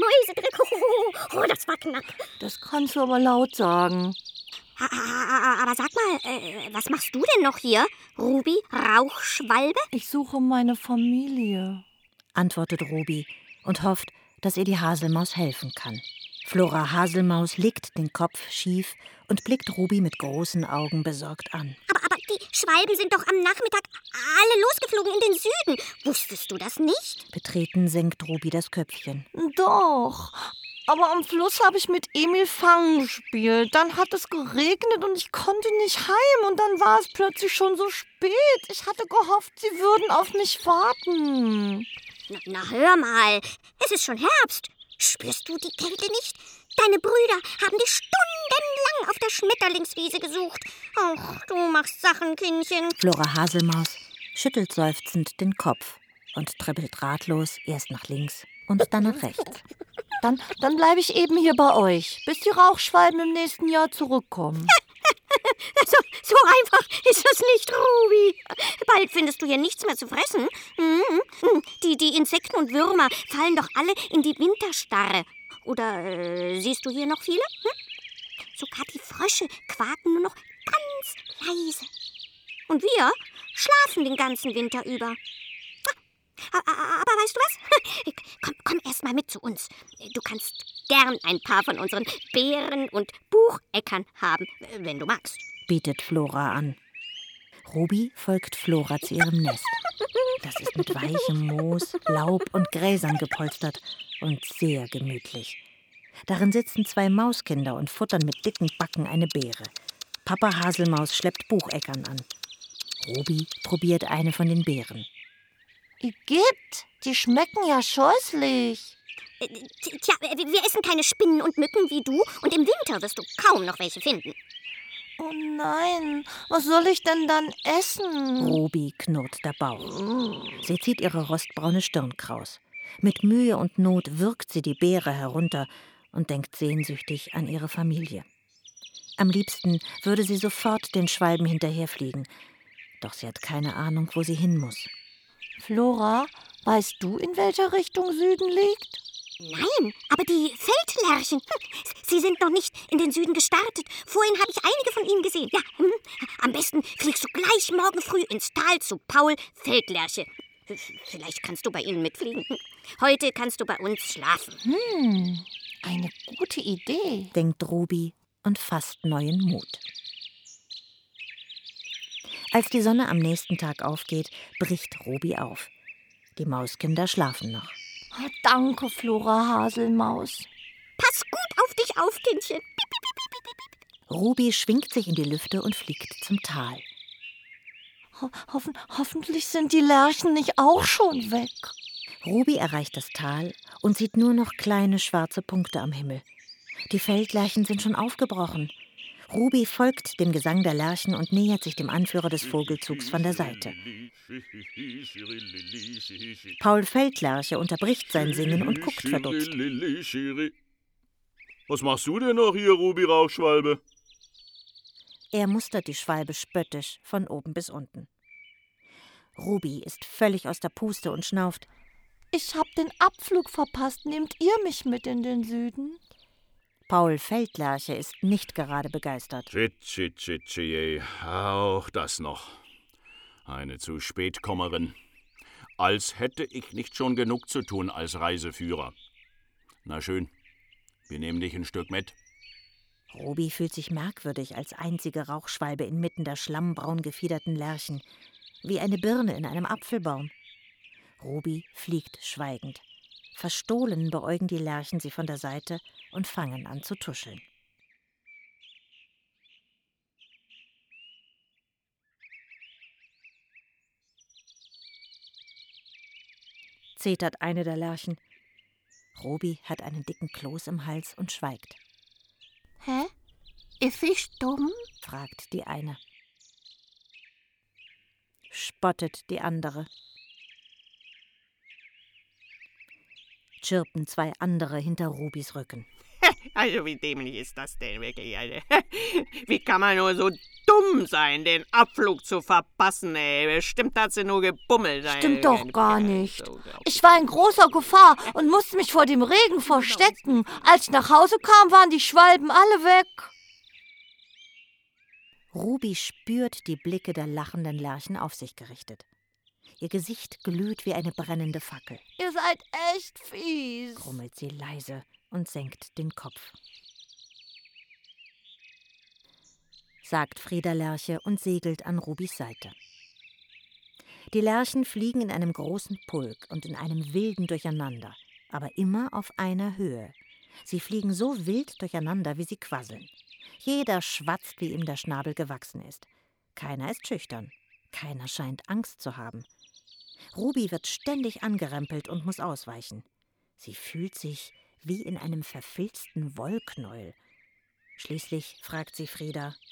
Mäuse drin. Oh, das war knapp. Das kannst du aber laut sagen. Aber sag mal, was machst du denn noch hier, Ruby Rauchschwalbe? Ich suche meine Familie, antwortet Ruby und hofft, dass ihr die Haselmaus helfen kann. Flora Haselmaus legt den Kopf schief und blickt Ruby mit großen Augen besorgt an. Aber die Schwalben sind doch am Nachmittag alle losgeflogen in den Süden. Wusstest du das nicht? Betreten senkt Ruby das Köpfchen. Doch, aber am Fluss habe ich mit Emil Fangen gespielt. Dann hat es geregnet und ich konnte nicht heim. Und dann war es plötzlich schon so spät. Ich hatte gehofft, sie würden auf mich warten. Na hör mal, es ist schon Herbst. Spürst du die Kälte nicht? Deine Brüder haben dich stundenlang auf der Schmetterlingswiese gesucht. Ach, du machst Sachen, Kindchen. Flora Haselmaus schüttelt seufzend den Kopf und trippelt ratlos erst nach links und dann nach rechts. Dann bleibe ich eben hier bei euch, bis die Rauchschwalben im nächsten Jahr zurückkommen. So einfach ist das nicht, Ruby. Bald findest du hier nichts mehr zu fressen. Die Insekten und Würmer fallen doch alle in die Winterstarre. Oder siehst du hier noch viele? Sogar die Frösche quaken nur noch ganz leise. Und wir schlafen den ganzen Winter über. Aber weißt du was? Komm erst mal mit zu uns. Du kannst gern ein paar von unseren Beeren und Bucheckern haben, wenn du magst, bietet Flora an. Ruby folgt Flora zu ihrem Nest. Das ist mit weichem Moos, Laub und Gräsern gepolstert und sehr gemütlich. Darin sitzen 2 Mauskinder und futtern mit dicken Backen eine Beere. Papa Haselmaus schleppt Bucheckern an. Ruby probiert eine von den Beeren. Igitt, die schmecken ja scheußlich. Tja, wir essen keine Spinnen und Mücken wie du und im Winter wirst du kaum noch welche finden. Oh nein, was soll ich denn dann essen? Ruby knurrt der Bauch. Sie zieht ihre rostbraune Stirn kraus. Mit Mühe und Not würgt sie die Beere herunter und denkt sehnsüchtig an ihre Familie. Am liebsten würde sie sofort den Schwalben hinterherfliegen. Doch sie hat keine Ahnung, wo sie hin muss. Flora, weißt du, in welcher Richtung Süden liegt? Nein, aber die Feldlerchen, sie sind noch nicht in den Süden gestartet. Vorhin habe ich einige von ihnen gesehen. Ja, am besten fliegst du gleich morgen früh ins Tal zu Paul Feldlerche. Vielleicht kannst du bei ihnen mitfliegen. Heute kannst du bei uns schlafen. Eine gute Idee, denkt Ruby und fasst neuen Mut. Als die Sonne am nächsten Tag aufgeht, bricht Ruby auf. Die Mauskinder schlafen noch. Oh, danke, Flora Haselmaus. Pass gut auf dich auf, Kindchen. Ruby schwingt sich in die Lüfte und fliegt zum Tal. Hoffentlich sind die Lerchen nicht auch schon weg. Ruby erreicht das Tal und sieht nur noch kleine schwarze Punkte am Himmel. Die Feldlerchen sind schon aufgebrochen. Ruby folgt dem Gesang der Lerchen und nähert sich dem Anführer des Vogelzugs von der Seite. Paul Feldlerche unterbricht sein Singen und guckt verdutzt. Was machst du denn noch hier, Ruby Rauchschwalbe? Er mustert die Schwalbe spöttisch von oben bis unten. Ruby ist völlig aus der Puste und schnauft. Ich hab den Abflug verpasst. Nehmt ihr mich mit in den Süden? Paul Feldlerche ist nicht gerade begeistert. Tschitschi, auch das noch. Eine zu Spätkommerin. Als hätte ich nicht schon genug zu tun als Reiseführer. Na schön, wir nehmen dich ein Stück mit. Ruby fühlt sich merkwürdig als einzige Rauchschwalbe inmitten der schlammbraun gefiederten Lerchen, wie eine Birne in einem Apfelbaum. Ruby fliegt schweigend. Verstohlen beäugen die Lerchen sie von der Seite und fangen an zu tuscheln. Zetert eine der Lerchen. Ruby hat einen dicken Kloß im Hals und schweigt. Hä? Ist ich dumm? Fragt die eine. Spottet die andere. Chirpen 2 andere hinter Rubys Rücken. Also wie dämlich ist das denn wirklich? Also, wie kann man nur so dumm sein, den Abflug zu verpassen, ey? Bestimmt hat sie nur gebummelt. Stimmt doch gar nicht. Ich war in großer Gefahr und musste mich vor dem Regen verstecken. Als ich nach Hause kam, waren die Schwalben alle weg. Ruby spürt die Blicke der lachenden Lerchen auf sich gerichtet. Ihr Gesicht glüht wie eine brennende Fackel. Ihr seid echt fies, grummelt sie leise und senkt den Kopf. Sagt Frieda Lerche und segelt an Rubys Seite. Die Lerchen fliegen in einem großen Pulk und in einem wilden Durcheinander, aber immer auf einer Höhe. Sie fliegen so wild durcheinander, wie sie quasseln. Jeder schwatzt, wie ihm der Schnabel gewachsen ist. Keiner ist schüchtern. Keiner scheint Angst zu haben. Ruby wird ständig angerempelt und muss ausweichen. Sie fühlt sich wie in einem verfilzten Wollknäuel. Schließlich fragt sie Frieda: